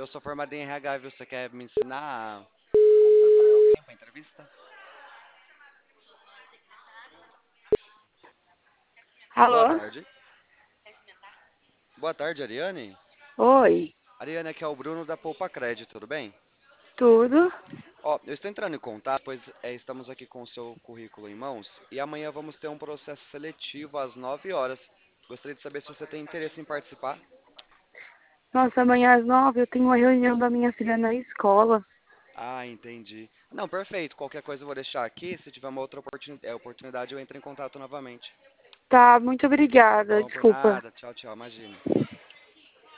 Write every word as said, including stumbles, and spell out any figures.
Eu sou formado em R H, viu? Você quer me ensinar a contratar alguém para entrevista? Boa Alô? tarde. Boa tarde, Ariane. Oi, Ariane, aqui é o Bruno da Poupa Crédito, tudo bem? tudo? Ó, eu estou entrando em contato, pois é, estamos aqui com o seu currículo em mãos e amanhã vamos ter um processo seletivo às nove horas. Gostaria de saber se você tem interesse em participar. Nossa, amanhã às nove eu tenho uma reunião da minha filha na escola. Ah, entendi. Não, perfeito. Qualquer coisa eu vou deixar aqui. Se tiver uma outra oportuni- é, oportunidade, eu entro em contato novamente. Tá, muito Tá obrigada. bom, por Desculpa. nada. Tchau, tchau. Imagina.